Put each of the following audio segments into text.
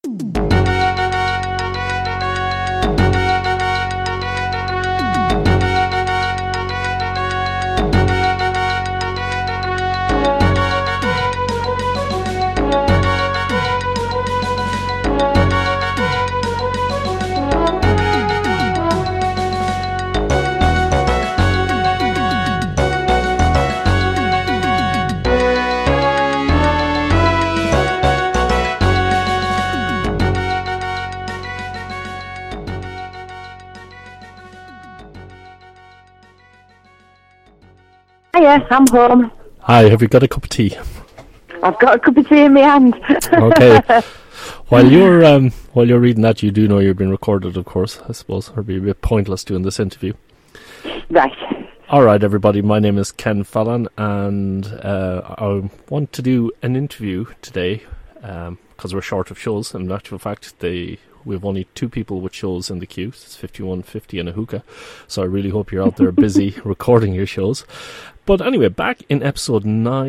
Hiya, I'm home. Hi, have you got a cup of tea? I've got a cup of tea in my hand. Okay. While you're reading that, you do know you're being recorded, of course, I suppose. It'd be a bit pointless doing this interview. Right. All right, everybody. My name is Ken Fallon, and I want to do an interview today because we're short of shows. In actual fact, we've only 2 people with shows in the queue. It's 51, 50 and a hookah. So I really hope you're out there busy recording your shows. But anyway, back in episode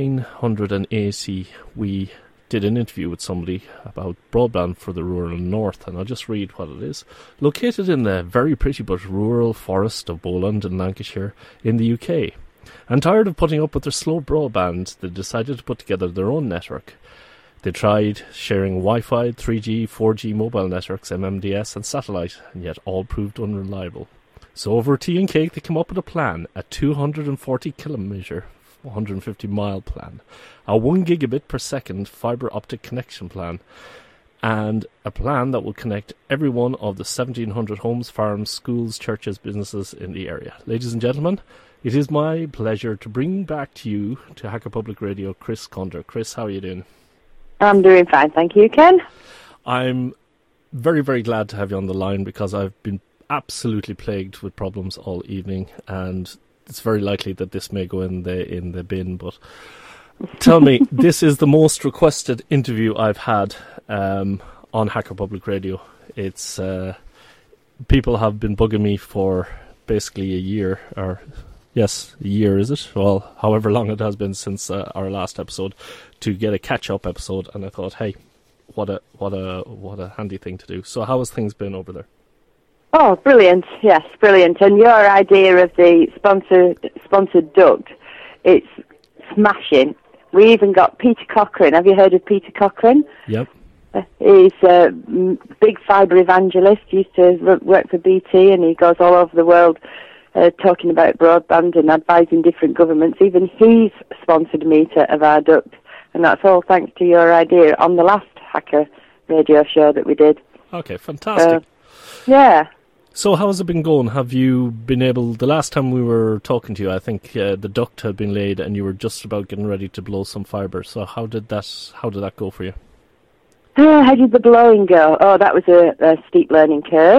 980, we did an interview with somebody about broadband for the rural north, and I'll just read what it is. Located in the very pretty but rural forest of Bowland in Lancashire in the UK, and tired of putting up with their slow broadband, they decided to put together their own network. They tried sharing Wi-Fi, 3G, 4G mobile networks, MMDS and satellite, and yet all proved unreliable. So over tea and cake, they came up with a plan, a 240 kilometre, 150 mile plan, a 1 gigabit per second fibre optic connection plan, and a plan that will connect every one of the 1,700 homes, farms, schools, churches, businesses in the area. Ladies and gentlemen, it is my pleasure to bring back to you, to Hacker Public Radio, Chris Condor. Chris, how are you doing? I'm doing fine, thank you, Ken. I'm very, very glad to have you on the line because I've been absolutely plagued with problems all evening, and it's very likely that this may go in the bin. But tell me, this is the most requested interview I've had on Hacker Public Radio. It's people have been bugging me for basically a year, or yes, a year is it? Well, however long it has been since our last episode, to get a catch-up episode. And I thought, hey, what a handy thing to do. So how has things been over there? Oh, brilliant. Yes, brilliant. And your idea of the sponsored duct, it's smashing. We even got Peter Cochrane. Have you heard of Peter Cochrane? Yep. He's a big fibre evangelist. He used to work for BT, and he goes all over the world talking about broadband and advising different governments. Even he's sponsored a metre of our duct. And that's all thanks to your idea on the last Hacker Radio show that we did. Okay, fantastic. Yeah. So how has it been going? Have you been able, the last time we were talking to you, I think the duct had been laid and you were just about getting ready to blow some fibre. So how did that go for you? How did the blowing go? Oh, that was a steep learning curve.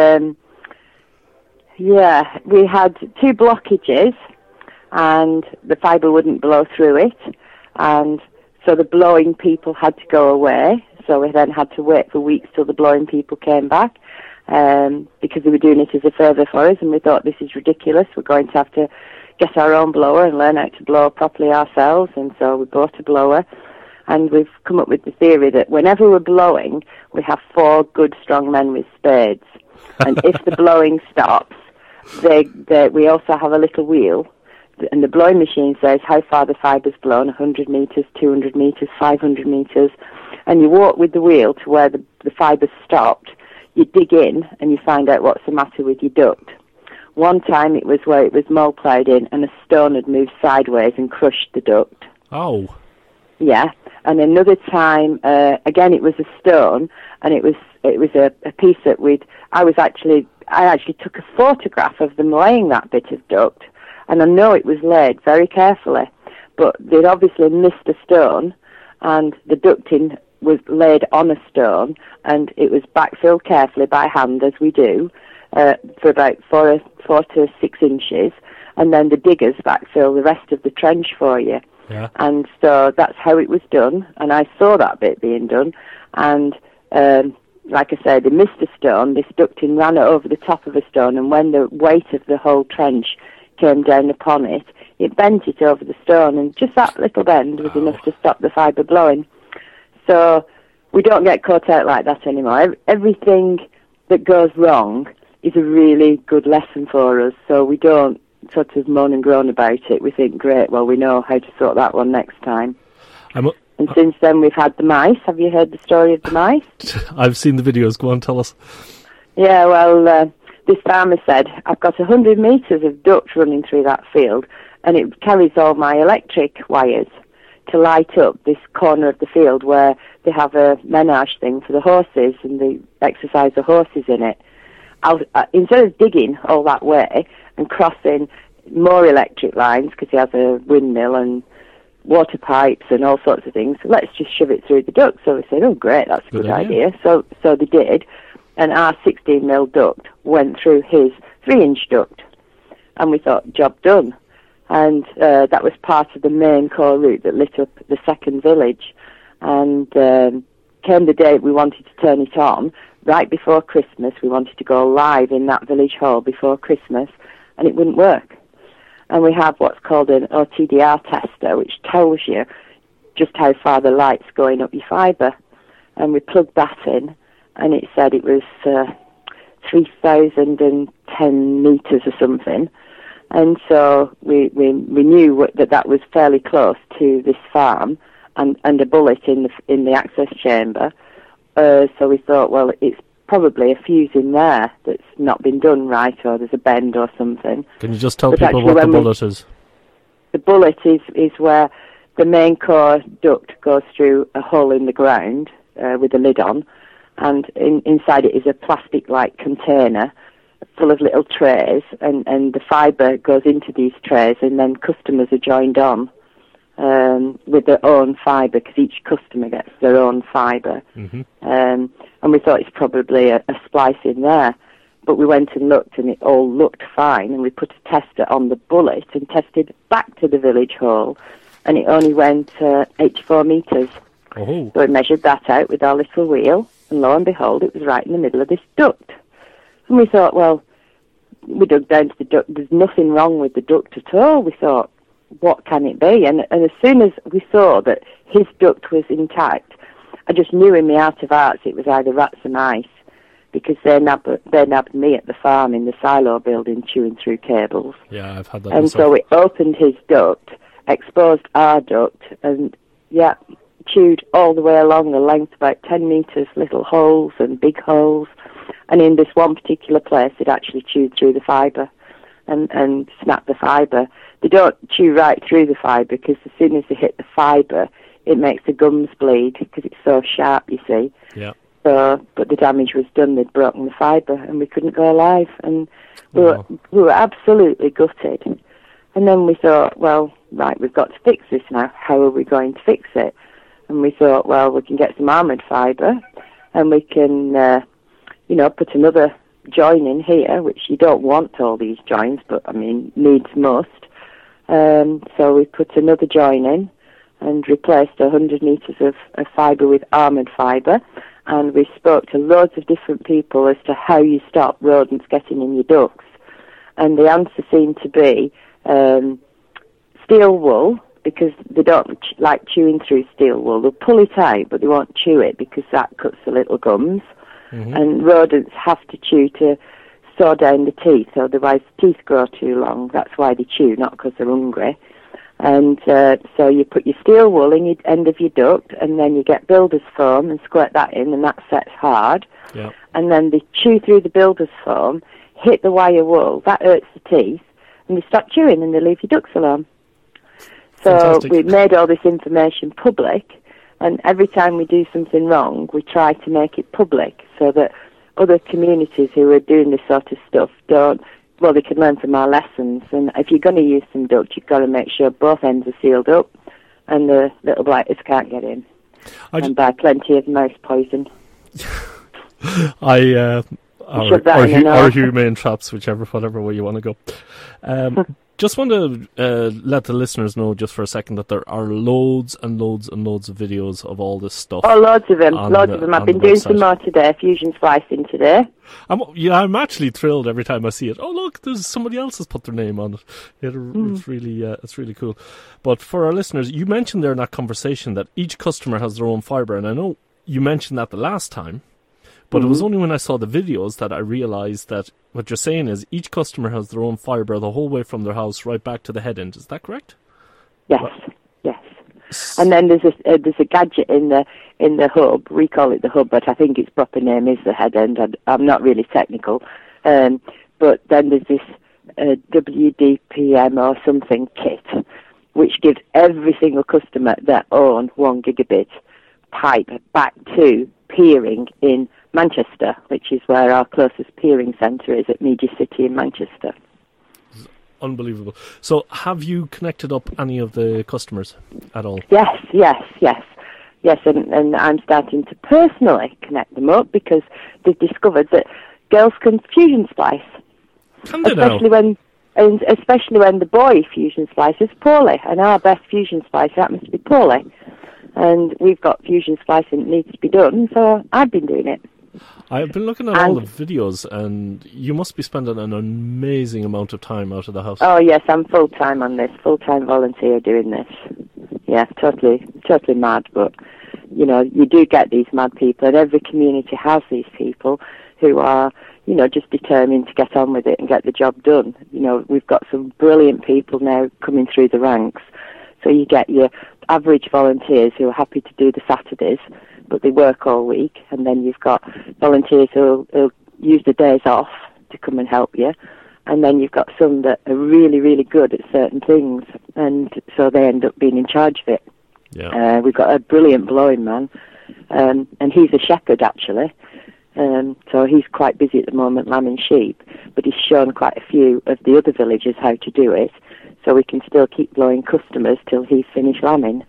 Yeah, we had 2 blockages and the fibre wouldn't blow through it. And so the blowing people had to go away. So we then had to wait for weeks till the blowing people came back. Because they were doing it as a favour for us, and we thought, this is ridiculous, we're going to have to get our own blower and learn how to blow properly ourselves. And so we bought a blower, and we've come up with the theory that whenever we're blowing, we have 4 good strong men with spades, and if the blowing stops, we also have a little wheel, and the blowing machine says how far the fibre's blown, 100 metres, 200 metres, 500 metres, and you walk with the wheel to where the fibre's stopped. You dig in and you find out what's the matter with your duct. One time it was where it was multiplied in and a stone had moved sideways and crushed the duct. Oh. Yeah. And another time, again it was a stone, and it was a piece that I actually took a photograph of them laying that bit of duct, and I know it was laid very carefully, but they'd obviously missed a stone, and the ducting was laid on a stone, and it was backfilled carefully by hand, as we do, for about 4 to 6 inches, and then the diggers backfill the rest of the trench for you. Yeah. And so that's how it was done, and I saw that bit being done, and like I said, they missed a stone, this ducting ran over the top of a stone, and when the weight of the whole trench came down upon it, it bent it over the stone, and just that little bend was enough to stop the fibre blowing. So we don't get caught out like that anymore. Everything that goes wrong is a really good lesson for us, so we don't sort of moan and groan about it. We think, great, well, we know how to sort that one next time. And since then, we've had the mice. Have you heard the story of the mice? I've seen the videos. Go on, tell us. Yeah, well, this farmer said, I've got 100 metres of duct running through that field, and it carries all my electric wires to light up this corner of the field where they have a menage thing for the horses, and they exercise the horses in it. Instead of digging all that way and crossing more electric lines, because he has a windmill and water pipes and all sorts of things, let's just shove it through the duct. So we said, oh, great, that's a good idea. So they did, and our 16mm duct went through his 3-inch duct. And we thought, job done. And that was part of the main core route that lit up the second village. And came the day we wanted to turn it on. Right before Christmas, we wanted to go live in that village hall before Christmas, and it wouldn't work. And we have what's called an OTDR tester, which tells you just how far the light's going up your fibre. And we plugged that in, and it said it was 3,010 metres or something. And so we knew that was fairly close to this farm, and a bullet in the access chamber. So we thought, well, it's probably a fuse in there that's not been done right, or there's a bend or something. Can you just tell people what the bullet is? The bullet is where the main core duct goes through a hole in the ground with a lid on, and inside it is a plastic-like container full of little trays, and the fibre goes into these trays, and then customers are joined on with their own fibre, because each customer gets their own fibre. Mm-hmm. And we thought it's probably a splice in there. But we went and looked, and it all looked fine, and we put a tester on the bullet and tested back to the village hall, and it only went 84 metres. Oh. So we measured that out with our little wheel, and lo and behold, it was right in the middle of this duct. And we thought, well, we dug down to the duct, there's nothing wrong with the duct at all. We thought, what can it be? And as soon as we saw that his duct was intact, I just knew in my heart of hearts it was either rats or mice, because they nabbed me at the farm in the silo building chewing through cables. Yeah, I've had that. And so we opened his duct, exposed our duct, and chewed all the way along the length, about 10 metres, little holes and big holes. And in this one particular place, it actually chewed through the fibre and snapped the fibre. They don't chew right through the fibre, because as soon as they hit the fibre, it makes the gums bleed, because it's so sharp, you see. Yeah. So, but the damage was done. They'd broken the fibre, and we couldn't go live. And we were absolutely gutted. And then we thought, well, right, we've got to fix this now. How are we going to fix it? And we thought, well, we can get some armoured fibre, and we can, put another join in here, which you don't want all these joins, but, I mean, needs must. So we put another join in and replaced 100 metres of fibre with armoured fibre. And we spoke to loads of different people as to how you stop rodents getting in your ducts. And the answer seemed to be steel wool, because they don't like chewing through steel wool. They'll pull it out, but they won't chew it, because that cuts the little gums. Mm-hmm. And rodents have to chew to saw down the teeth, otherwise the teeth grow too long. That's why they chew, not because they're hungry. And so you put your steel wool in the end of your duct, and then you get builder's foam and squirt that in, and that sets hard. Yep. And then they chew through the builder's foam, hit the wire wool, that hurts the teeth, and they stop chewing and they leave your ducts alone. So Fantastic. we made all this information public, and every time we do something wrong, we try to make it public so that other communities who are doing this sort of stuff they can learn from our lessons. And if you're going to use some duct, you've got to make sure both ends are sealed up and the little blighters can't get in. And buy plenty of mouse poison. Or humane traps, whatever way you want to go. Just want to let the listeners know just for a second that there are loads and loads and loads of videos of all this stuff. Oh, loads of them. I've been doing some more today, fusion splicing today. I'm actually thrilled every time I see it. Oh, look, there's somebody else has put their name on it. It's really cool. But for our listeners, you mentioned there in that conversation that each customer has their own fibre, and I know you mentioned that the last time, but it was only when I saw the videos that I realised that what you're saying is each customer has their own fibre the whole way from their house right back to the head end. Is that correct? Yes, yes. And then there's a gadget in the hub. We call it the hub, but I think its proper name is the head end. I'm not really technical. But then there's this WDPM or something kit, which gives every single customer their own 1 gigabit pipe back to peering in Manchester, which is where our closest peering centre is, at Media City in Manchester. Unbelievable. So have you connected up any of the customers at all? Yes, and I'm starting to personally connect them up because they've discovered that girls can fusion splice. Can they now? Especially when the boy fusion splices poorly, and our best fusion splicer happens to be poorly. And we've got fusion splicing that needs to be done, so I've been doing it. I've been looking at all the videos, and you must be spending an amazing amount of time out of the house. Oh, yes, I'm full-time on this, full-time volunteer doing this. Yeah, totally mad, but, you know, you do get these mad people, and every community has these people who are, you know, just determined to get on with it and get the job done. You know, we've got some brilliant people now coming through the ranks. So you get your average volunteers who are happy to do the Saturdays, but they work all week, and then you've got volunteers who'll use the days off to come and help you, and then you've got some that are really, really good at certain things, and so they end up being in charge of it. Yeah. We've got a brilliant blowing man, and he's a shepherd, actually. So he's quite busy at the moment lambing sheep, but he's shown quite a few of the other villagers how to do it, so we can still keep blowing customers till he's finished lambing.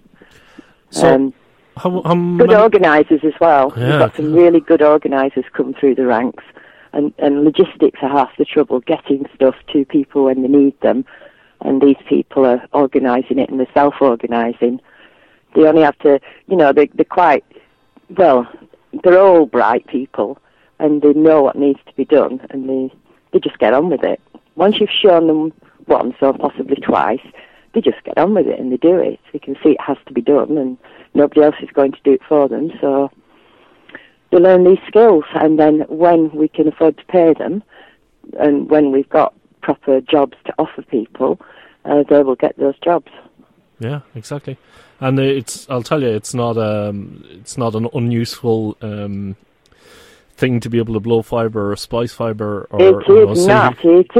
So, good organisers as well. Yeah. We've got some really good organisers come through the ranks, and logistics are half the trouble, getting stuff to people when they need them, and these people are organising it and they're self-organising. They only have to, you know, they're quite, well, they're all bright people, and they know what needs to be done, and they just get on with it. Once you've shown them once or possibly twice, they just get on with it and they do it. They can see it has to be done, and nobody else is going to do it for them, so they learn these skills, and then when we can afford to pay them, and when we've got proper jobs to offer people, they will get those jobs. Yeah, exactly. And I'll tell you, it's not an unuseful thing to be able to blow fibre or splice fibre. It is not.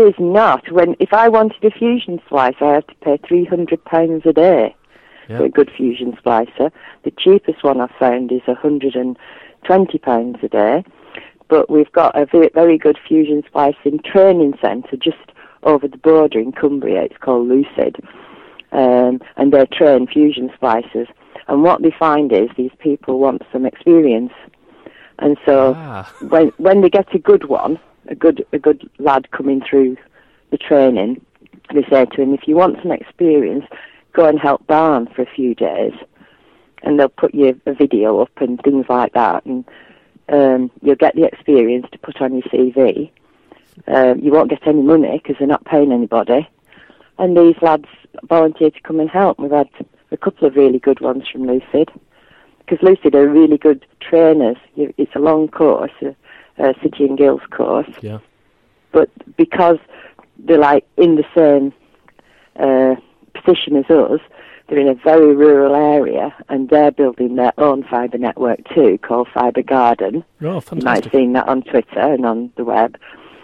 If I wanted a fusion splicer, I have to pay £300 a day for a good fusion splicer. The cheapest one I've found is £120 a day. But we've got a very good fusion splicing training centre just over the border in Cumbria. It's called Lucid. And they train fusion splicers. And what they find is these people want some experience. And so when they get a good one, a good lad coming through the training, they say to him, if you want some experience, go and help barn for a few days. And they'll put you a video up and things like that. And you'll get the experience to put on your CV. You won't get any money because they're not paying anybody. And these lads volunteer to come and help. We've had a couple of really good ones from Lucid, because Lucid are really good trainers. It's a long course, a City and Guilds course. Yeah. But because they're like in the same position as us, they're in a very rural area, and they're building their own fibre network too, called Fibre Garden. Oh, fantastic. You might have seen that on Twitter and on the web.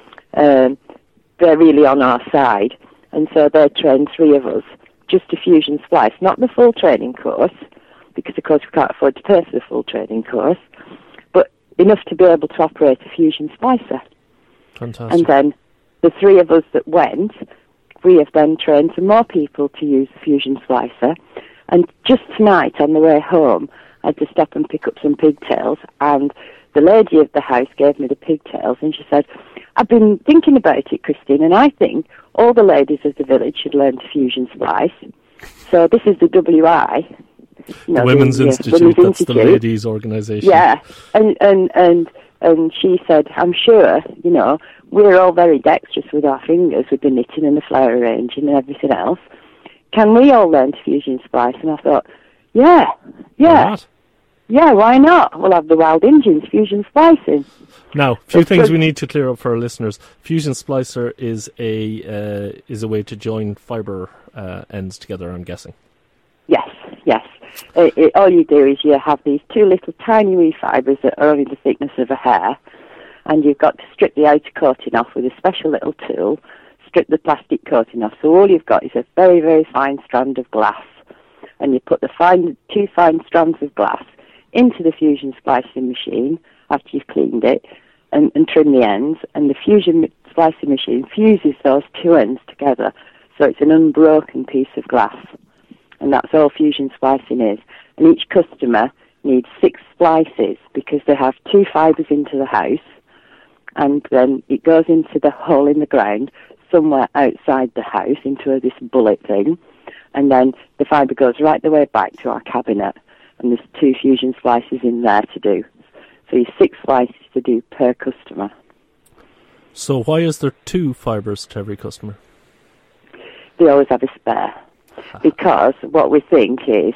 They're really on our side. And so they train 3 of us just to fusion splice, not the full training course, because of course we can't afford to pay for the full training course, but enough to be able to operate a fusion splicer. Fantastic. And then the 3 of us that went, we have then trained some more people to use the fusion splicer. And just tonight on the way home, I had to stop and pick up some pigtails, and the lady of the house gave me the pigtails, and she said, I've been thinking about it, Christine, and I think all the ladies of the village should learn to fusion splice. So this is the WI. The Women's Institute, that's the ladies' organisation. Yeah, and she said, I'm sure, you know, we're all very dexterous with our fingers, with the knitting and the flower arranging and everything else. Can we all learn to fusion splice? And I thought, yeah. Yeah, why not? We'll have the Wild Indians fusion splicing. Now, a few things we need to clear up for our listeners. Fusion Splicer is a way to join fibre ends together, I'm guessing. Yes. All you do is you have these two little tiny wee fibres that are only the thickness of a hair, and you've got to strip the outer coating off with a special little tool, strip the plastic coating off. So all you've got is a very, very fine strand of glass, and you put the two fine strands of glass into the fusion splicing machine after you've cleaned it and trim the ends, and the fusion splicing machine fuses those two ends together, so it's an unbroken piece of glass. And that's all fusion splicing is. And each customer needs 6 splices because they have 2 fibres into the house, and then it goes into the hole in the ground somewhere outside the house into this bullet thing, and then the fibre goes right the way back to our cabinet, and there's 2 fusion splices in there to do. So you've 6 slices to do per customer. So why is there 2 fibres to every customer? They always have a spare. Because what we think is,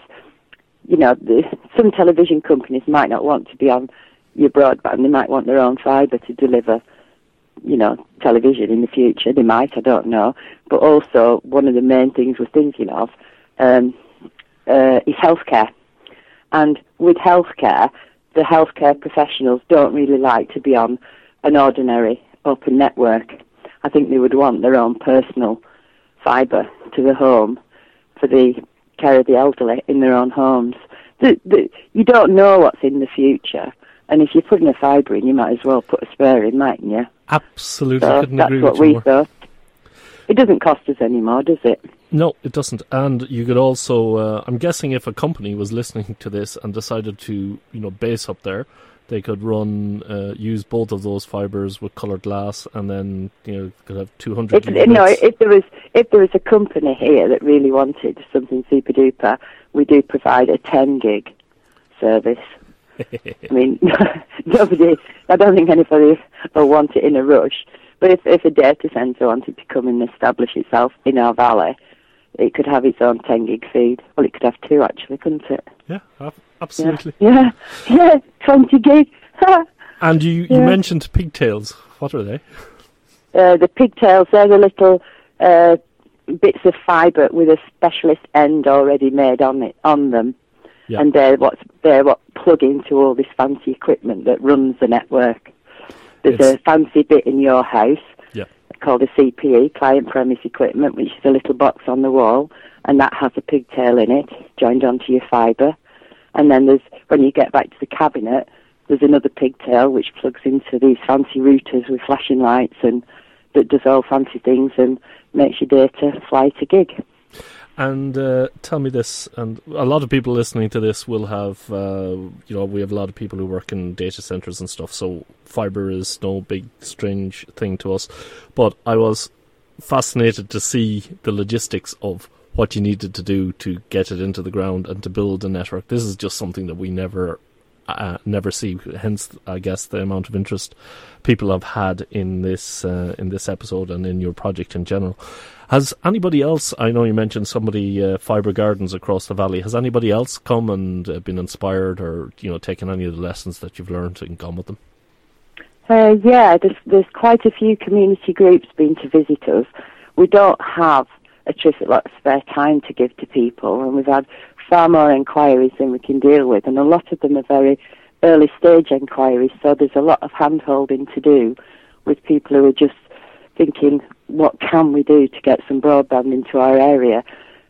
some television companies might not want to be on your broadband. They might want their own fibre to deliver, television in the future. They might, I don't know. But also, one of the main things we're thinking of is healthcare. And with healthcare, the healthcare professionals don't really like to be on an ordinary open network. I think they would want their own personal fibre to the home for the care of the elderly in their own homes. You don't know what's in the future, and if you're putting a fibre in, you might as well put a spare in, mightn't you? Absolutely, so couldn't agree with you more. That's what we thought. It doesn't cost us any more, does it? No, it doesn't. And you could also, I'm guessing if a company was listening to this and decided to, base up there, they could use both of those fibres with coloured glass, and then could have 200 units. If there was a company here that really wanted something super duper, we do provide a 10 gig service. I mean, I don't think anybody will want it in a rush. But if a data centre wanted to come and establish itself in our valley, it could have its own 10 gig feed. Well, it could have 2 actually, couldn't it? Yeah, absolutely. Yeah, 20 gig. And you mentioned pigtails. What are they? The pigtails, they're the little bits of fibre with a specialist end already made on them. Yeah. And they're what plug into all this fancy equipment that runs the network. There's a fancy bit in your house called a CPE, Client Premise Equipment, which is a little box on the wall, and that has a pigtail in it, joined onto your fibre. And then when you get back to the cabinet, there's another pigtail which plugs into these fancy routers with flashing lights and that does all fancy things and makes your data fly to gig. And tell me this, and a lot of people listening to this will have, we have a lot of people who work in data centres and stuff, so fibre is no big, strange thing to us. But I was fascinated to see the logistics of what you needed to do to get it into the ground and to build a network. This is just something that we never see. Hence, I guess, the amount of interest people have had in this episode and in your project in general. Has anybody else, I know you mentioned somebody, Fibre Gardens across the valley, has anybody else come and been inspired or, taken any of the lessons that you've learned and gone with them? There's quite a few community groups been to visit us. We don't have a terrific lot of spare time to give to people, and we've had far more inquiries than we can deal with, and a lot of them are very early stage inquiries, so there's a lot of hand-holding to do with people who are just thinking, what can we do to get some broadband into our area?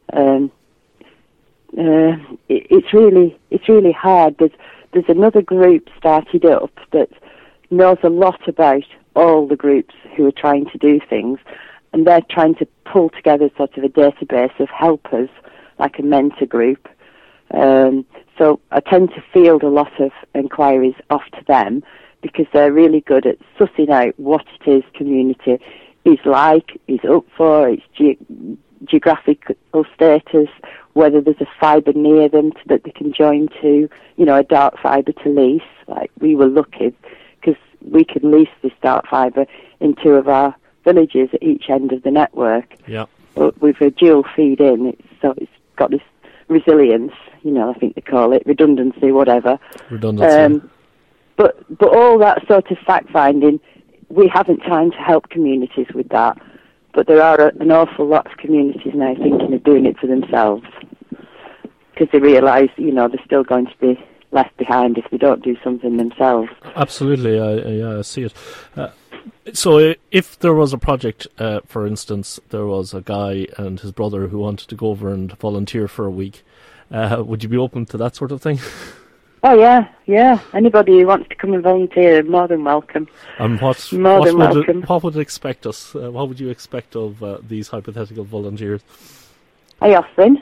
It's really hard. There's another group started up that knows a lot about all the groups who are trying to do things, and they're trying to pull together sort of a database of helpers, like a mentor group. So I tend to field a lot of inquiries off to them because they're really good at sussing out what it is community is like, is up for, its geographical status, whether there's a fibre near them that they can join to, a dark fibre to lease. Like we were lucky because we can lease this dark fibre in 2 of our villages at each end of the network. Yeah. With a dual feed in, so it's got this resilience, I think they call it, redundancy, whatever. Redundancy. But all that sort of fact-finding, we haven't time to help communities with that. But there are an awful lot of communities now thinking of doing it for themselves because they realise, they're still going to be left behind if they don't do something themselves. Absolutely, I see it. So if there was a project, for instance, there was a guy and his brother who wanted to go over and volunteer for a week, would you be open to that sort of thing? Oh, yeah. Anybody who wants to come and volunteer, more than welcome. And what would it expect us? What would you expect of these hypothetical volunteers? Hey, Austin.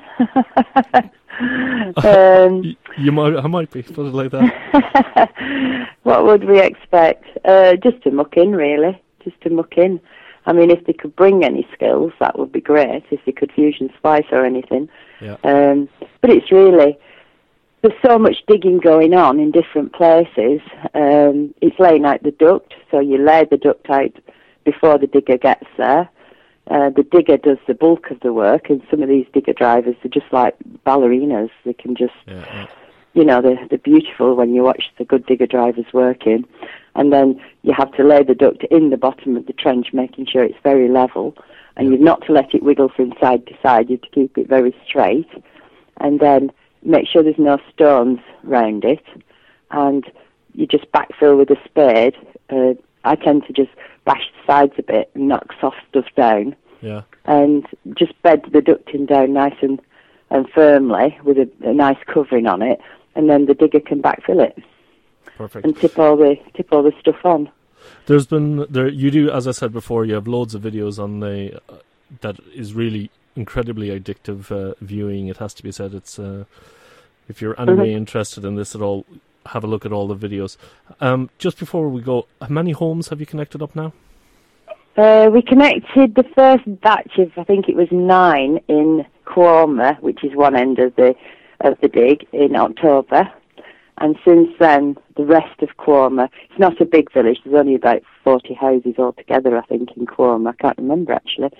I might be, put it like that. What would we expect? Just to muck in, really. Just to muck in. I mean, if they could bring any skills, that would be great. If they could fusion splice or anything. Yeah. But it's really, there's so much digging going on in different places. It's laying out the duct, so you lay the duct out before the digger gets there. The digger does the bulk of the work, and some of these digger drivers are just like ballerinas. They can just, they're beautiful when you watch the good digger drivers working. And then you have to lay the duct in the bottom of the trench, making sure it's very level. And you've not to let it wiggle from side to side. You have to keep it very straight. And then make sure there's no stones round it. And you just backfill with a spade. I tend to just bash the sides a bit and knock soft stuff down. Yeah. And just bed the ducting down nice and firmly with a nice covering on it, and then the digger can backfill it. Perfect. And tip all the stuff on. There's been you do, as I said before, you have loads of videos on that is really incredibly addictive viewing. It has to be said. It's if you're anyway interested in this at all, have a look at all the videos. Just before we go, how many homes have you connected up now? We connected the first batch of, I think it was 9 in Quorma, which is one end of the dig, in October. And since then, the rest of Quorma, it's not a big village, there's only about 40 houses altogether, I think, in Quorma. I can't remember, actually.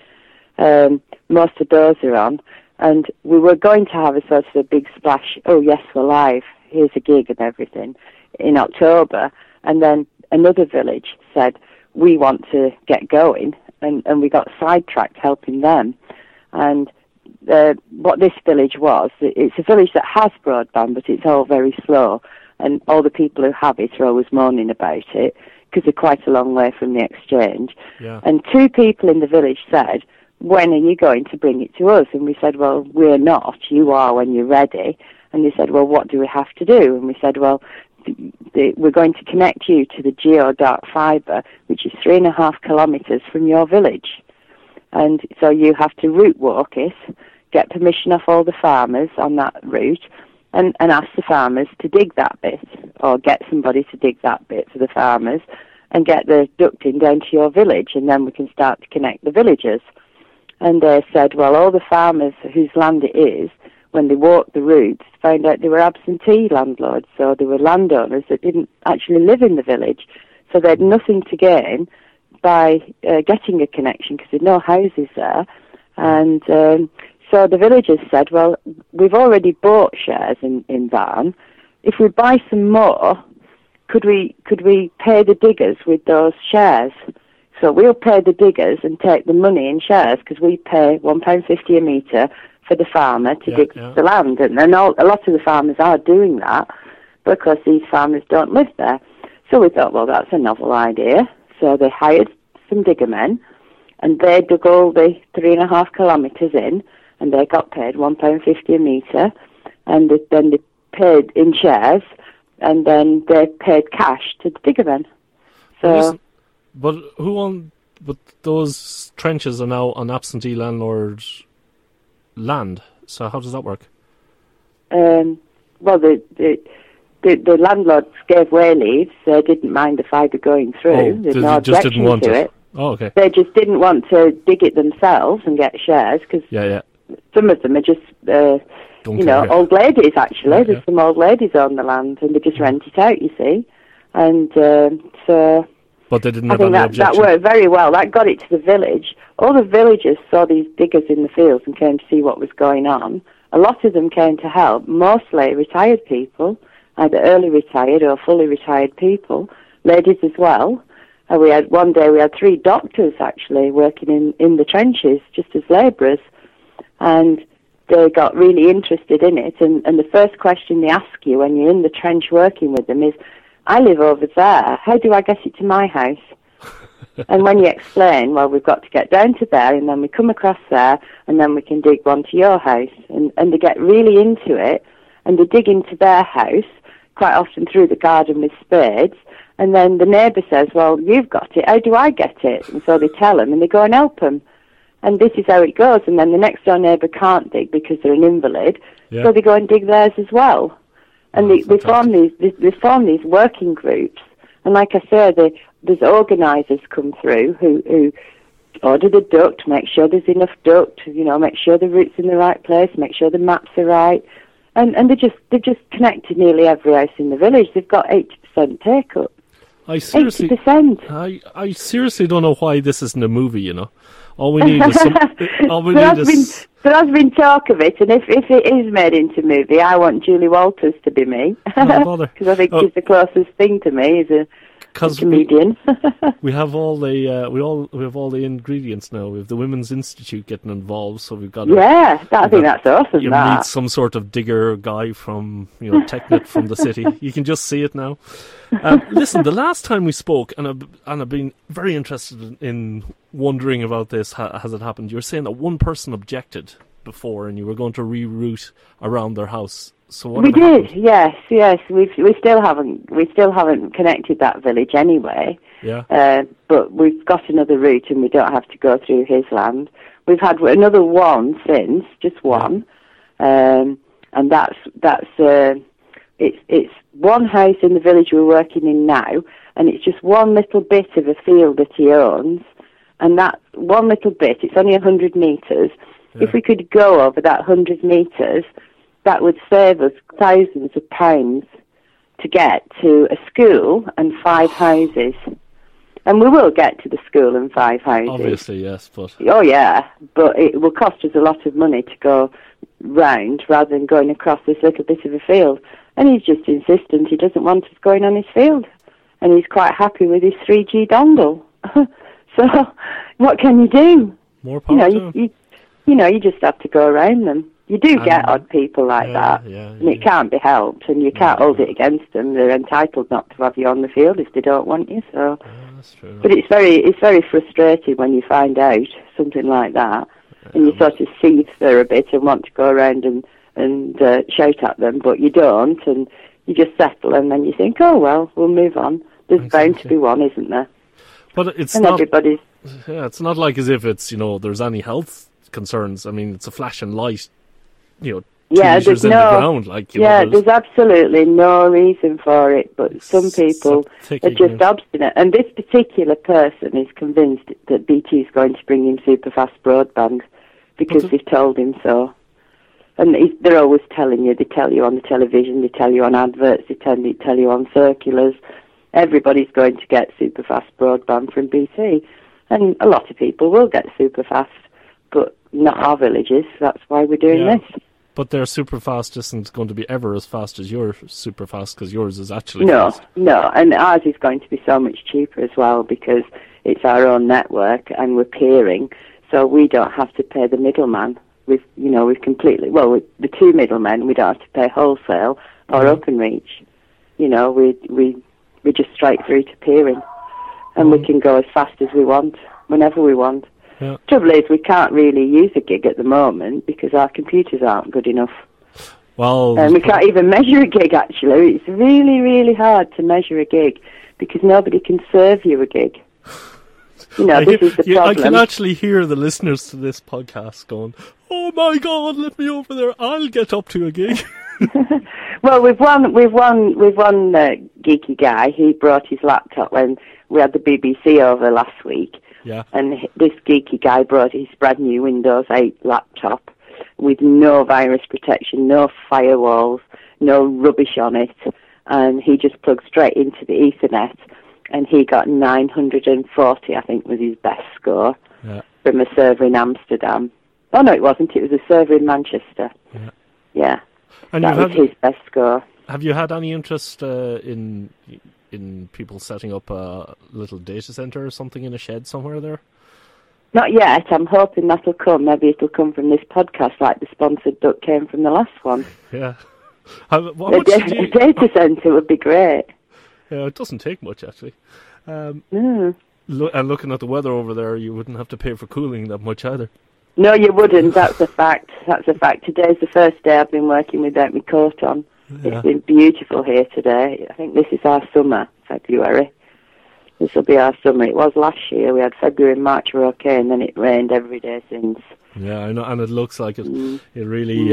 Most of those are on. And we were going to have a sort of a big splash, oh yes, we're live, here's a gig and everything, in October. And then another village said, we want to get going, and we got sidetracked helping them. And what this village was, it's a village that has broadband, but it's all very slow, and all the people who have it are always moaning about it, because they're quite a long way from the exchange. Yeah. And 2 people in the village said, when are you going to bring it to us? And we said, well, we're not, you are when you're ready. And they said, well, what do we have to do? And we said, well, we're going to connect you to the GeoDark fibre, which is 3.5 kilometres from your village. And so you have to route walk it, get permission off all the farmers on that route, and ask the farmers to dig that bit, or get somebody to dig that bit for the farmers, and get the ducting down to your village, and then we can start to connect the villagers. And they said, well, all the farmers whose land it is, when they walked the routes, found out they were absentee landlords, so they were landowners that didn't actually live in the village. So they had nothing to gain by getting a connection because there were no houses there. And so the villagers said, well, we've already bought shares in Varn. If we buy some more, could we pay the diggers with those shares? So we'll pay the diggers and take the money in shares because we pay £1.50 a metre for the farmer to dig the land. And a lot of the farmers are doing that because these farmers don't live there. So we thought, well, that's a novel idea. So they hired some digger men, and they dug all the 3.5 kilometres in, and they got paid £1.50 a metre, and then they paid in shares, and then they paid cash to the digger men. So, but those trenches are now on absentee landlords' land. So how does that work? Well, the landlords gave way leaves. They didn't mind the fibre going through. There's no objection to it. Oh, okay. They just didn't want to dig it themselves and get shares because some of them are just, old ladies, actually. There's some old ladies on the land and they just rent it out, you see. And so... But they didn't have any objection. That worked very well. That got it to the village. All the villagers saw these diggers in the fields and came to see what was going on. a lot of them came to help, mostly retired people, either early retired or fully retired people, ladies as well. One day we had 3 doctors actually working in the trenches just as labourers, and they got really interested in it. And the first question they ask you when you're in the trench working with them is, I live over there, how do I get it to my house? And when you explain, well, we've got to get down to there, and then we come across there, and then we can dig one to your house. And they get really into it, and they dig into their house, quite often through the garden with spades, and then the neighbour says, well, you've got it, how do I get it? And so they tell them, and they go and help them. And this is how it goes, and then the next door neighbour can't dig because they're an invalid, so they go and dig theirs as well. And they form these working groups, and like I said, there's organisers come through who order the duct, make sure there's enough duct, make sure the route's in the right place, make sure the maps are right, and they've just connected nearly every house in the village. They've got 80% take up. 80%. I seriously don't know why this isn't a movie. All we need is There has been talk of it, and if it is made into a movie, I want Julie Walters to be me. No bother. Because I think she's the closest thing to me as a comedian. We have all the ingredients now. We have the Women's Institute getting involved, so we've got I think that's awesome. You need some sort of digger guy from Technet from the city. You can just see it now. Listen, the last time we spoke, and I've been very interested in wondering about this. Has it happened? You were saying that one person objected before, and you were going to reroute around their house. So what we did, happened? yes. We still haven't connected that village anyway. Yeah. But we've got another route, and we don't have to go through his land. We've had another one since, just one, and that's it's one house in the village we're working in now, and it's just one little bit of a field that he owns, and that one little bit, it's only 100 metres. Yeah. If we could go over that 100 metres, that would save us thousands of pounds to get to a school and 5 houses. And we will get to the school and 5 houses. Obviously, yes, but... Oh, yeah, but it will cost us a lot of money to go round rather than going across this little bit of a field. And he's just insistent he doesn't want us going on his field. And he's quite happy with his 3G dongle. So, what can you do? More power to him. You just have to go around them. You do get odd people like that, and it can't be helped, and you can't hold it against them. They're entitled not to have you on the field if they don't want you. So, that's true. But it's very frustrating when you find out something like that, and you sort of seethe for a bit and want to go around and shout at them, but you don't, and you just settle, and then you think, oh well, we'll move on. There's bound to be one, isn't there? But it's and not. Everybody's. Yeah, it's not like as if it's there's any health concerns. I mean, it's a flashing light. 2 meters in the ground. There's absolutely no reason for it, but some people are just obstinate. And this particular person is convinced that BT is going to bring him super-fast broadband because they've told him so. And they're always telling you. They tell you on the television, they tell you on adverts, they tell you on circulars. Everybody's going to get super-fast broadband from BT. And a lot of people will get super-fast, but not our villages. That's why we're doing this. But their super fast isn't going to be ever as fast as your super fast, because yours is actually fast. No, and ours is going to be so much cheaper as well because it's our own network and we're peering, so we don't have to pay the middleman. We've completely with the 2 middlemen. We don't have to pay wholesale or Openreach. We're just straight through to peering, and we can go as fast as we want whenever we want. Yeah. Trouble is, we can't really use a gig at the moment because our computers aren't good enough. Well, and we can't even measure a gig, actually. It's really, really hard to measure a gig because nobody can serve you a gig. This is the problem. I can actually hear the listeners to this podcast going, oh my God, let me over there. I'll get up to a gig. Well, we've one geeky guy. He brought his laptop when we had the BBC over last week. Yeah. And this geeky guy brought his brand new Windows 8 laptop with no virus protection, no firewalls, no rubbish on it. And he just plugged straight into the Ethernet. And he got 940, I think, was his best score from a server in Amsterdam. Oh, no, it wasn't. It was a server in Manchester. Yeah. Yeah, And that was his best score. Have you had any interest in people setting up a little data center or something in a shed somewhere there? Not yet. I'm hoping that'll come. Maybe it'll come from this podcast, like the sponsored duck came from the last one. Yeah. A data centre would be great. Yeah, it doesn't take much, actually. Mm. And looking at the weather over there, you wouldn't have to pay for cooling that much either. No, you wouldn't. That's a fact. That's a fact. Today's the first day I've been working without my coat on. Yeah. It's been beautiful here today. I think this is our summer, February. This will be our summer. It was last year. We had February and March were okay, and then it rained every day since. Yeah, I know, and it looks like it. It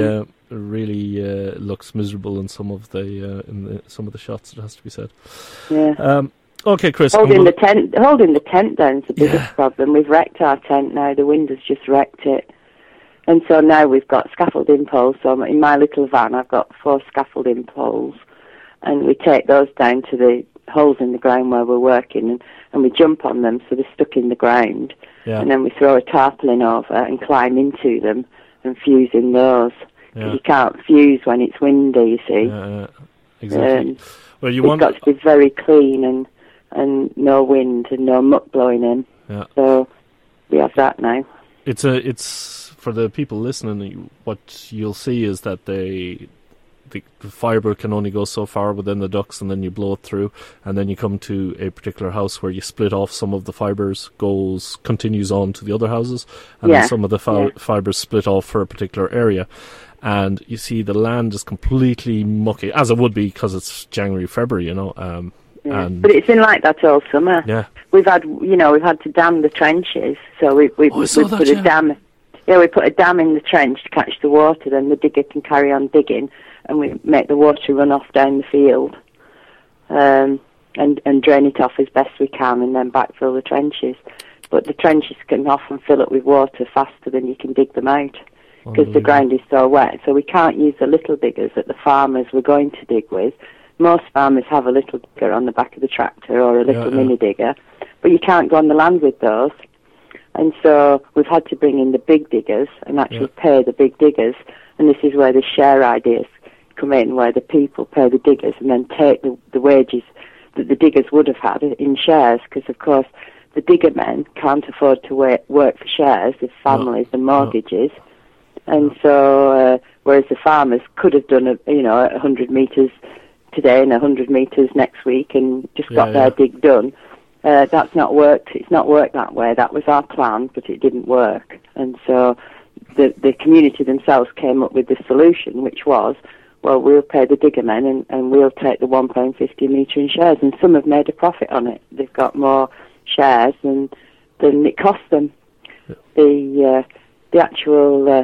really looks miserable in some of the some of the shots. It has to be said. Yeah. Okay, Chris. Holding the tent down is the biggest problem. We've wrecked our tent now. The wind has just wrecked it. And so now we've got scaffolding poles. So in my little van, I've got 4 scaffolding poles. And we take those down to the holes in the ground where we're working. And we jump on them so they're stuck in the ground. Yeah. And then we throw a tarpaulin over and climb into them and fuse in those. Because you can't fuse when it's windy, you see. Yeah, exactly. Well, it's got to be very clean and no wind and no muck blowing in. Yeah. So we have that now. It's for the people listening. What you'll see is that the fibre can only go so far within the ducts, and then you blow it through, and then you come to a particular house where you split off some of the fibres, continues on to the other houses, and then some of the fibres split off for a particular area. And you see the land is completely mucky, as it would be because it's January, February, but it's been like that all summer. Yeah. We've had to dam the trenches, so we put a dam. Yeah, we put a dam in the trench to catch the water. Then the digger can carry on digging, and we make the water run off down the field, and drain it off as best we can, and then backfill the trenches. But the trenches can often fill up with water faster than you can dig them out because the ground is so wet. So we can't use the little diggers that the farmers were going to dig with. Most farmers have a little digger on the back of the tractor or a little mini digger, but you can't go on the land with those. And so we've had to bring in the big diggers and actually pay the big diggers. And this is where the share ideas come in, where the people pay the diggers and then take the wages that the diggers would have had in shares, because, of course, the digger men can't afford to work for shares, the families and mortgages. And so, whereas the farmers could have done 100 metres today and 100 metres next week and just got their dig done. That's not worked. It's not worked that way. That was our plan, but it didn't work. And so the community themselves came up with the solution, which was, well, we'll pay the digger men and we'll take the £1.50 a metre in shares. And some have made a profit on it. They've got more shares than it cost them. The actual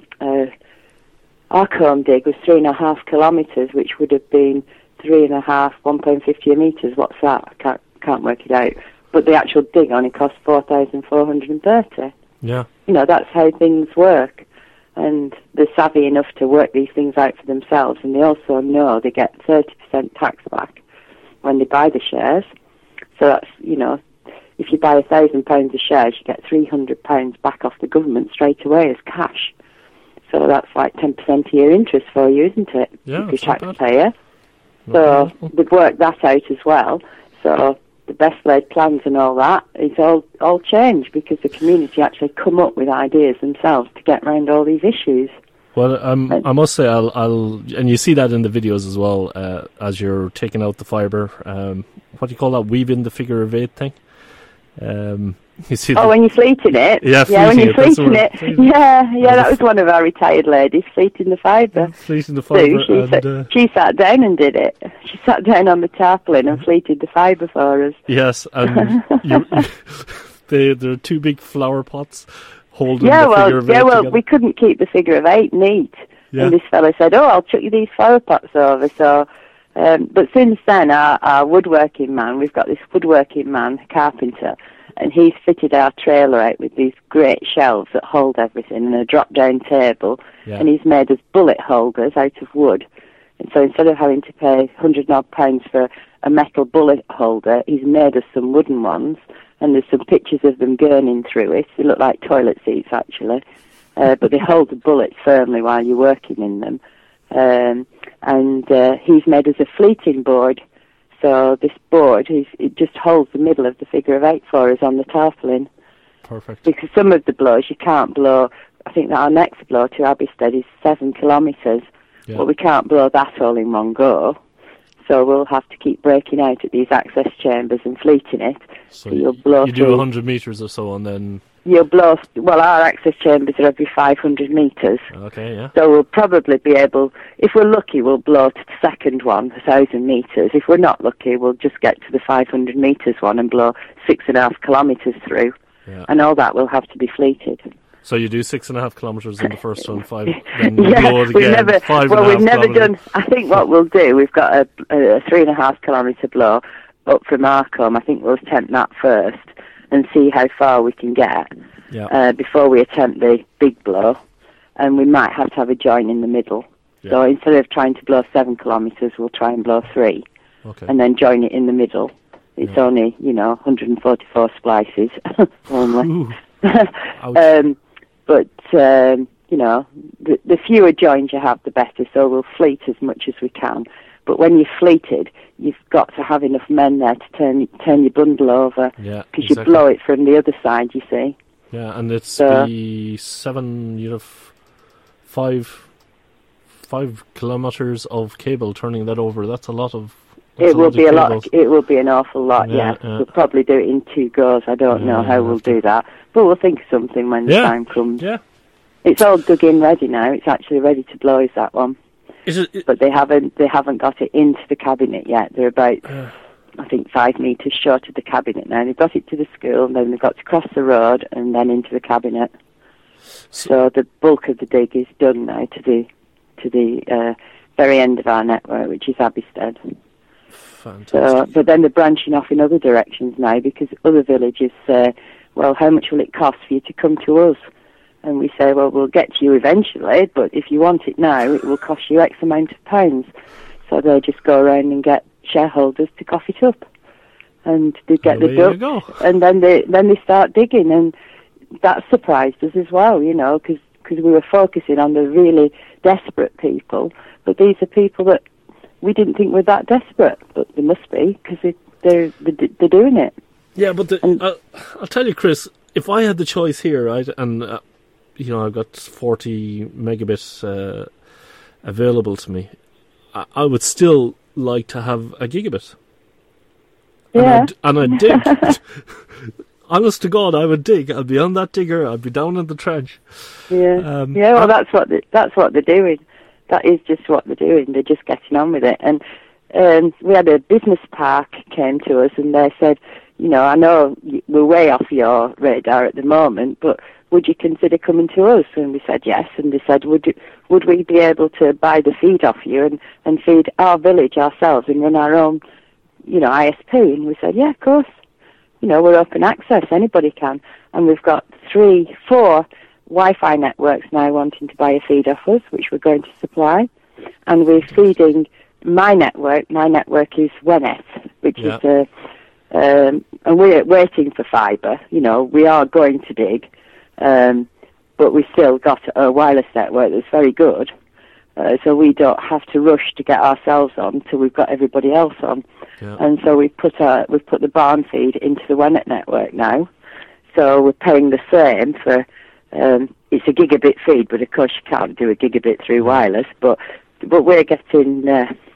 Arcombe dig was 3.5 kilometres, which would have been £1.50 a metre. What's that? I can't work it out. But the actual dig only cost 4,430. Yeah. That's how things work. And they're savvy enough to work these things out for themselves, and they also know they get 30% tax back when they buy the shares. So that's, if you buy £1,000 of shares, you get £300 back off the government straight away as cash. So that's like 10% a year interest for you, isn't it? Yeah, if you're a taxpayer. So they've worked that out as well. So the best laid plans and all that, it's all changed because the community actually come up with ideas themselves to get around all these issues. Well, I must say, I'll and you see that in the videos as well, as you're taking out the fibre. What do you call that? Weaving the figure of 8 thing. You see when you're fleeting it. Yeah, when you're fleeting it. Yeah, that was one of our retired ladies, fleeting the fibre. Fleeting the fibre. She sat down and did it. She sat down on the tarpaulin and fleeted the fibre for us. Yes, and there are 2 big flower pots holding the figure of 8 together. We couldn't keep the figure of 8 neat. Yeah. And this fellow said, I'll chuck you these flower pots over. So, but since then, our woodworking man, we've got this woodworking man, carpenter, and he's fitted our trailer out with these great shelves that hold everything and a drop-down table, and he's made us bullet holders out of wood. And so instead of having to pay £100 for a metal bullet holder, he's made us some wooden ones, and there's some pictures of them gurning through it. They look like toilet seats, actually, but they hold the bullets firmly while you're working in them. and he's made us a fleeting board. So this board, it just holds the middle of the figure of 8 for us on the tarpaulin. Perfect. Because some of the blows you can't blow. I think that our next blow to Abbeystead is 7 kilometres, but we can't blow that all in one go. So we'll have to keep breaking out at these access chambers and fleeting it. So you'll blow you do 100 metres or so, and then you'll blow. Well, our access chambers are every 500 metres. Okay, yeah. So we'll probably be able, if we're lucky, we'll blow to the second one, 1,000 metres. If we're not lucky, we'll just get to the 500 metres one and blow 6.5 kilometres through, and all that will have to be fleeted. So you do 6.5 kilometres in the first one, 5, then blow it again. We've never done. I think what we'll do, we've got a 3.5 kilometre blow up from Arcombe. I think we'll attempt that first and see how far we can get before we attempt the big blow. And we might have to have a join in the middle. Yeah. So instead of trying to blow 7 kilometres, we'll try and blow 3, and then join it in the middle. It's only 144 splices only. But, the fewer joins you have, the better, so we'll fleet as much as we can. But when you're fleeted, you've got to have enough men there to turn your bundle over, because you blow it from the other side, you see. Yeah, and it's the 7, you have 5 kilometres of cable turning that over. That's a lot of... It will be a lot. It will be an awful lot. Yeah. We'll probably do it in 2 goes. I don't know how we'll do that, but we'll think of something when the time comes. Yeah. It's all dug in ready now. It's actually ready to blow. Is that one? But they haven't got it into the cabinet yet. They're about I think 5 metres short of the cabinet now. They've got it to the school, and then they've got to cross the road and then into the cabinet. So the bulk of the dig is done now to the very end of our network, which is Abbeystead. Fantastic. But then they're branching off in other directions now, because other villages say, well, how much will it cost for you to come to us? And we say, well, we'll get to you eventually, but if you want it now, it will cost you X amount of pounds. So they just go around and get shareholders to cough it up. And they get the ducks, and then they start digging. And that surprised us as well, because we were focusing on the really desperate people. But these are people that we didn't think were that desperate, but they must be, because they're doing it. Yeah, but I'll tell you, Chris, if I had the choice here, right, and I've got 40 megabits available to me, I would still like to have a gigabit. Yeah. And I'd dig. Honest to God, I would dig. I'd be on that digger. I'd be down in the trench. Yeah. Well, that's what they're doing. That is just what they're doing. They're just getting on with it. And we had a business park came to us, and they said, I know we're way off your radar at the moment, but would you consider coming to us? And we said yes. And they said, would we be able to buy the feed off you and feed our village ourselves and run our own, ISP? And we said, yeah, of course. We're open access. Anybody can. And we've got 4 Wi-Fi networks now wanting to buy a feed off us, which we're going to supply. And we're feeding my network. My network is Wenet, which is and we're waiting for fibre. We are going to dig, but we still got a wireless network that's very good. So we don't have to rush to get ourselves on till we've got everybody else on. Yeah. And so we've put the barn feed into the Wenet network now. So we're paying the same for. It's a gigabit feed, but of course you can't do a gigabit through wireless. But we're getting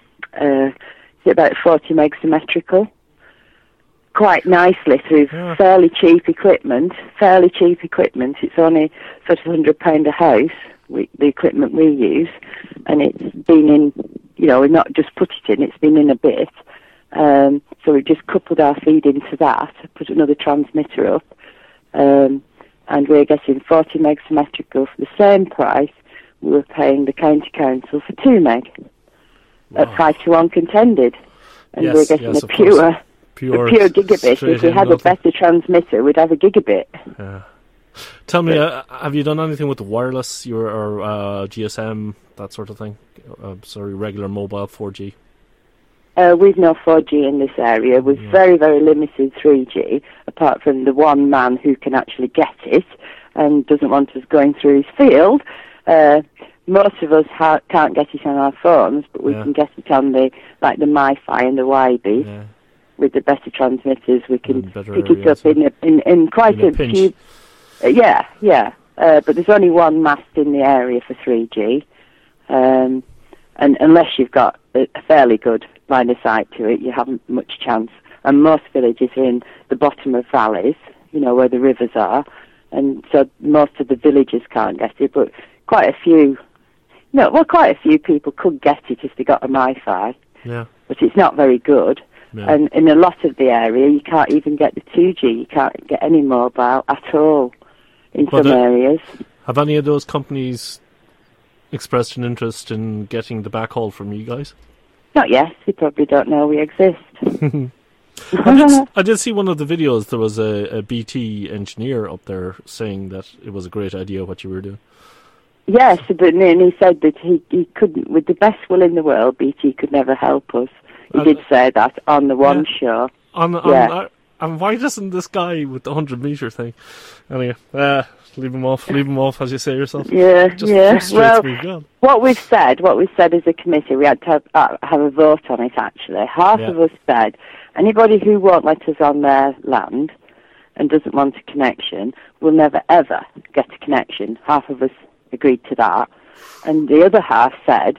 about 40 meg symmetrical, quite nicely through fairly cheap equipment. It's only sort of £100 a house. The equipment we use, and it's been in. We've not just put it in; it's been in a bit. So we've just coupled our feed into that, put another transmitter up. And we're getting 40 meg symmetrical for the same price we were paying the county council for 2 meg at 5-1 contended. And we're getting a pure gigabit. If we had a better transmitter, we'd have a gigabit. Yeah. Tell me, have you done anything with the wireless, or GSM, that sort of thing? Regular mobile 4G? We've no 4G in this area. We've very, very limited 3G, apart from the one man who can actually get it and doesn't want us going through his field. most of us can't get it on our phones, but we can get it on the MiFi and the Ybee. Yeah. With the better transmitters, we can pick it areas, up in quite in a a pinch. few. Yeah. But there's only one mast in the area for 3G, and unless you've got a fairly good line of sight to it, you haven't much chance. And most villages are in the bottom of valleys, where the rivers are, and so most of the villagers can't get it. But quite a few people could get it if they got a MiFi. Yeah. But it's not very good. Yeah. And in a lot of the area, you can't even get the 2G. You can't get any mobile at all in some areas. Have any of those companies expressed an interest in getting the backhaul from you guys? Not yet. They probably don't know we exist. I did see one of the videos. There was a BT engineer up there saying that it was a great idea what you were doing. Yes, but and he said that he couldn't, with the best will in the world, BT could never help us. He did say that on the one show. And why doesn't this guy with the 100-metre thing? Anyway, leave him off, as you say yourself. Yeah, just frustrates well, me. God. what we've said as a committee, we had to have a vote on it, actually. Half of us said, anybody who won't let us on their land and doesn't want a connection will never, ever get a connection. Half of us agreed to that. And the other half said,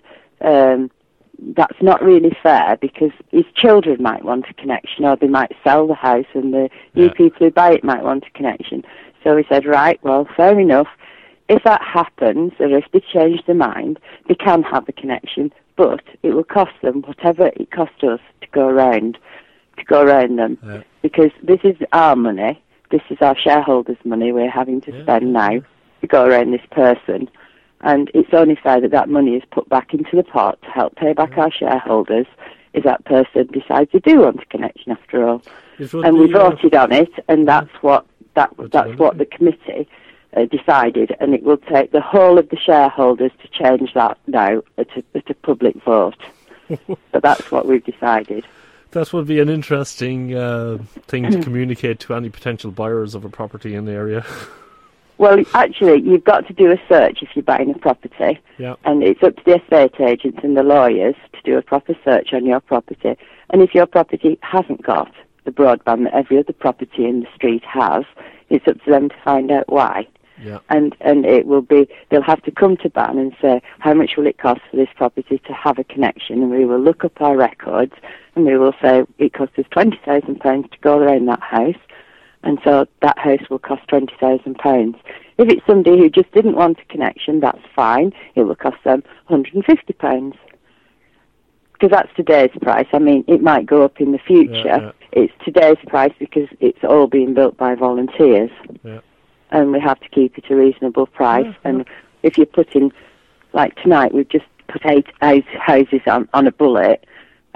that's not really fair because his children might want a connection or they might sell the house and the new people who buy it might want a connection. So we said, right, well, fair enough. If that happens, or if they change their mind, they can have a connection, but it will cost them whatever it cost us to go around them. Yeah. Because this is our money, this is our shareholders' money we're having to spend now to go around this person. And it's only fair that money is put back into the pot to help pay back our shareholders if that person decides they do want a connection after all. And we voted on it, and that's what the committee decided. And it will take the whole of the shareholders to change that now at a public vote. But that's what we've decided. That would be an interesting thing to communicate to any potential buyers of a property in the area. Well, actually, you've got to do a search if you're buying a property, and it's up to the estate agents and the lawyers to do a proper search on your property. And if your property hasn't got the broadband that every other property in the street has, it's up to them to find out why. Yeah. And it will be, they'll have to come to BAN and say, how much will it cost for this property to have a connection? And we will look up our records, and we will say, it cost us £20,000 to go around that house. And so that house will cost £20,000. If it's somebody who just didn't want a connection, that's fine. It will cost them £150. Because that's today's price. I mean, it might go up in the future. It's today's price because it's all being built by volunteers. Yeah. And we have to keep it a reasonable price. And if you're putting, like tonight, we've just put 8 houses on a bullet.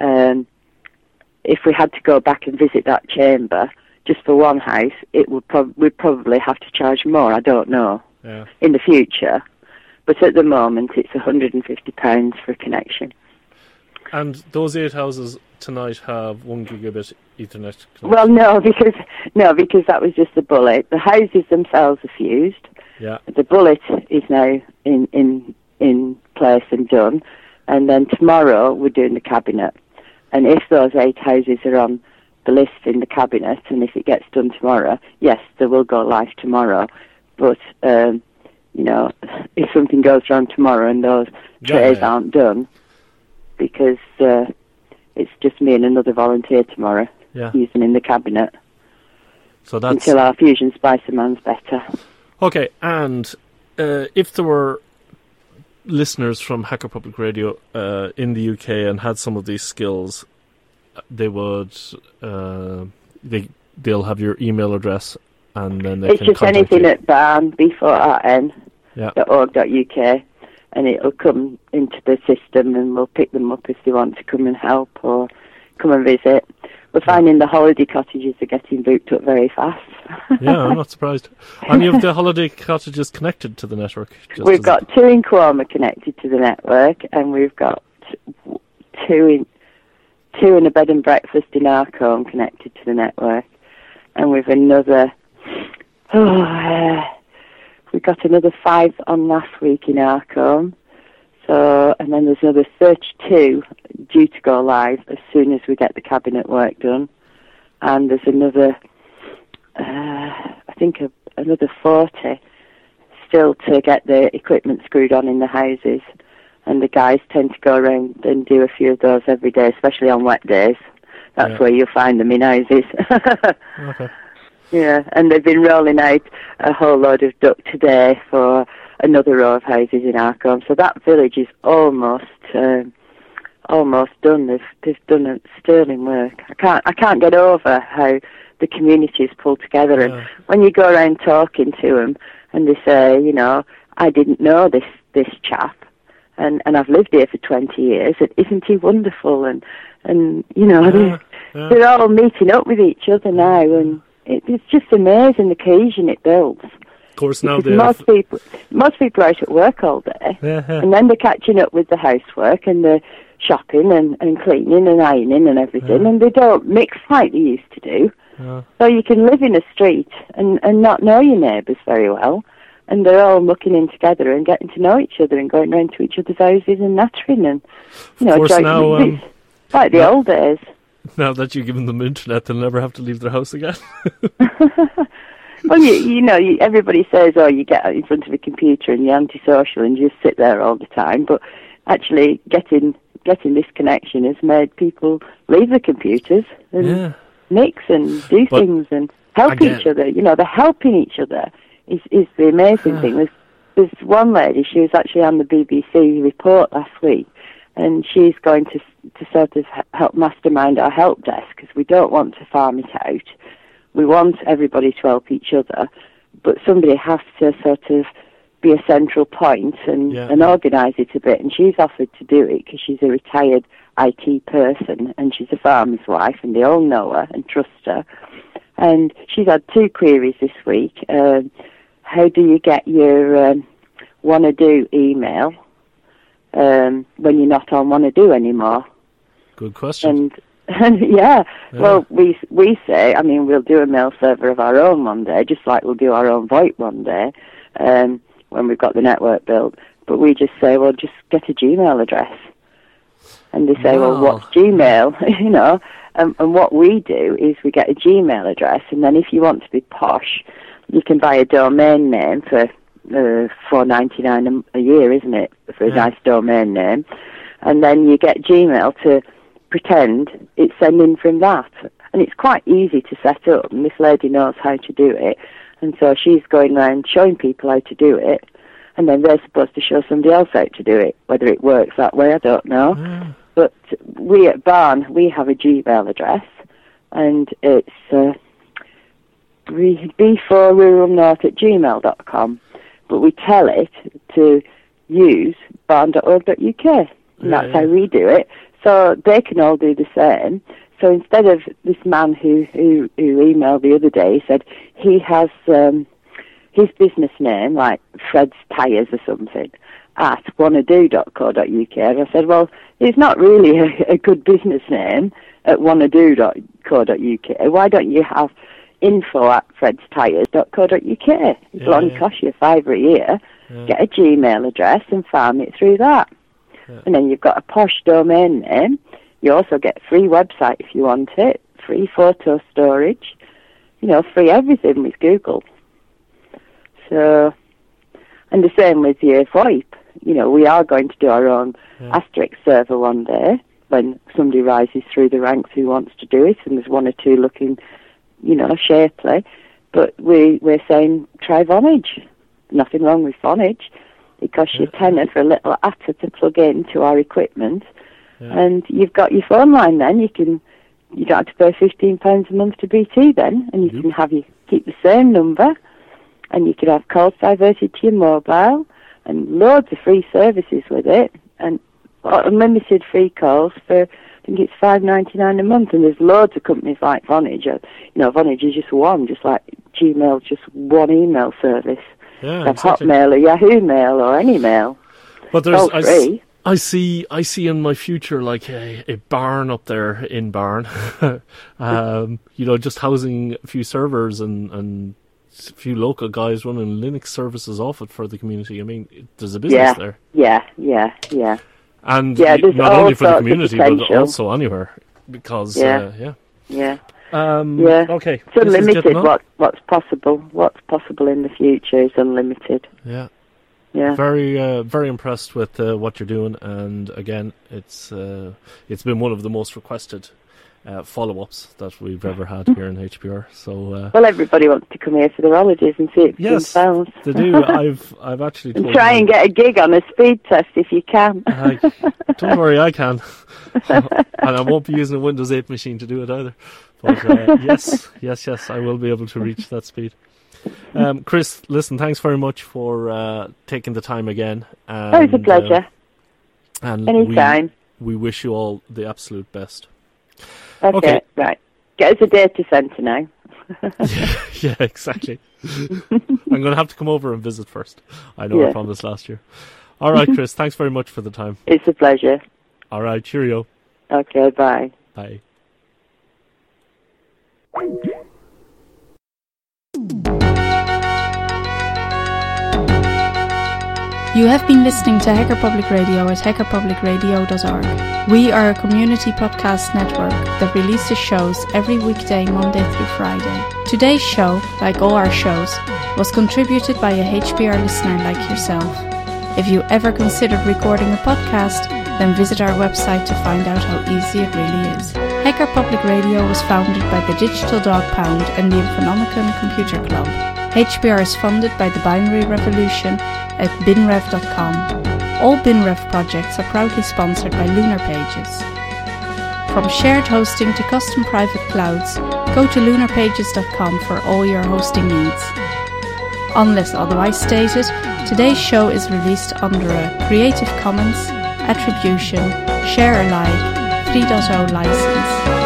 If we had to go back and visit that chamber just for one house, it would we'd probably have to charge more. I don't know in the future, but at the moment it's £150 for a connection. And those 8 houses tonight have 1 gigabit Ethernet connection? Well, no, because that was just the bullet. The houses themselves are fused. Yeah. The bullet is now in place and done, and then tomorrow we're doing the cabinet. And if those 8 houses are on the list in the cabinet, and if it gets done tomorrow, yes, they will go live tomorrow. But if something goes wrong tomorrow and those trays aren't done, because it's just me and another volunteer tomorrow using in the cabinet. So that's until our Fusion Spicer man's better. Okay, and if there were listeners from Hacker Public Radio in the UK and had some of these skills, they would they'll have your email address, and then they it's can just contact anything you. at BARN, b4rn.org.uk, and it'll come into the system, and we'll pick them up if they want to come and help or come and visit. We're finding the holiday cottages are getting booked up very fast. Yeah, I'm not surprised. Any of the holiday cottages connected to the network? We've got 2 in Cromer connected to the network, and we've got 2 in a bed and breakfast in Arcombe connected to the network, and we've another. We got another 5 on last week in Arcombe, So, and then there's another 32 due to go live as soon as we get the cabinet work done. And there's another, I think another 40 still to get the equipment screwed on in the houses. And the guys tend to go around and do a few of those every day, especially on wet days. That's where you'll find them in houses. Okay. Yeah, and they've been rolling out a whole load of duct today for another row of houses in Arcombe. So that village is almost done. They've done a sterling work. I can't get over how the community is pulled together. And when you go around talking to them, and they say, you know, I didn't know this chap, and I've lived here for 20 years. And isn't he wonderful? And you know, they're all meeting up with each other now, and it's just amazing the cohesion it builds. Of course, now most people are out at work all day, and then they're catching up with the housework and the shopping and cleaning and ironing and everything, and they don't mix like they used to do. So you can live in a street and not know your neighbours very well, and they're all mucking in together and getting to know each other and going round to each other's houses and nattering and, you know, of course now, it's like the old days. Now that you've given them internet, they'll never have to leave their house again. Well, you know, everybody says, oh, you get out in front of a computer and you're antisocial and you just sit there all the time. But actually, getting this connection has made people leave the computers and mix and do things and help each other. You know, they're helping each other is the amazing thing. There's one lady, she was actually on the BBC report last week, and she's going to sort of help mastermind our help desk, because we don't want to farm it out. We want everybody to help each other, but somebody has to sort of be a central point and organise it a bit. And she's offered to do it because she's a retired IT person and she's a farmer's wife, and they all know her and trust her. And she's had 2 queries this week. How do you get your wanna do email when you're not on wanna do anymore? Good question. And well, we say, I mean, we'll do a mail server of our own one day, just like we'll do our own VoIP one day when we've got the network built. But we just say, well, just get a Gmail address. And they say, well, what's Gmail? You know, and what we do is we get a Gmail address, and then if you want to be posh, you can buy a domain name for $4.99 a year, isn't it, for a nice domain name? And then you get Gmail to pretend it's sending from that. And it's quite easy to set up, and this lady knows how to do it. And so she's going around showing people how to do it, and then they're supposed to show somebody else how to do it. Whether it works that way, I don't know. But we at Barn, we have a Gmail address, and it's b4ruralnorth@gmail.com. But we tell it to use barn.org.uk, and that's how we do it. So they can all do the same. So instead of this man who emailed the other day, he said he has his business name, like Fred's Tyres or something, at wannado.co.uk. And I said, well, it's not really a good business name at wannado.co.uk. Why don't you have info@fredstyres.co.uk? It'll only cost you $5 a year. Get a Gmail address and farm it through that. And then you've got a posh domain name. You also get free website if you want it, free photo storage, you know, free everything with Google. So, and the same with your VoIP. You know, we are going to do our own Asterisk server one day when somebody rises through the ranks who wants to do it, and there's 1 or 2 looking, you know, shapely. But we're saying try Vonage. Nothing wrong with Vonage. It costs you £10 for a little atta to plug into our equipment, and you've got your phone line. Then you don't have to pay £15 a month to BT then, and you can keep the same number, and you can have calls diverted to your mobile, and loads of free services with it, and unlimited free calls for, I think it's $5.99 a month. And there's loads of companies like Vonage. You know, Vonage is just one, just like Gmail, just one email service. Yeah, exactly. Hotmail or Yahoo Mail or any mail. But there's all free. I see in my future like a barn up there in Barn, you know, just housing a few servers and few local guys running Linux services off it for the community. I mean, there's a business there. Yeah. And there's not only for the community, but potential. also anywhere. Because, Yeah. Okay. It's unlimited. What's possible in the future is unlimited. Yeah. Yeah. Very, very impressed with what you're doing, and again, it's been one of the most requested follow-ups that we've ever had here in HPR. So, well, everybody wants to come here for the holidays and see it for themselves. They do. I've actually told and try and get a gig on a speed test if you can. Don't worry, I can, and I won't be using a Windows 8 machine to do it either. But yes, I will be able to reach that speed. Chris, listen, thanks very much for taking the time again. And, it's a pleasure. And anytime. We wish you all the absolute best. Okay, right. Get us a data centre now. Yeah, exactly. I'm going to have to come over and visit first. I know I promised last year. All right, Chris, thanks very much for the time. It's a pleasure. All right, cheerio. Okay, bye. Bye. You have been listening to Hacker Public Radio at hackerpublicradio.org. We are a community podcast network that releases shows every weekday, Monday through Friday. Today's show, like all our shows, was contributed by a HPR listener like yourself. If you ever considered recording a podcast, then visit our website to find out how easy it really is. Hacker Public Radio was founded by the Digital Dog Pound and the Infonomicon Computer Club. HPR is funded by the Binary Revolution at binrev.com. All BinRev projects are proudly sponsored by Lunar Pages. From shared hosting to custom private clouds, go to lunarpages.com for all your hosting needs. Unless otherwise stated, today's show is released under a Creative Commons Attribution Share Alike 3.0 license.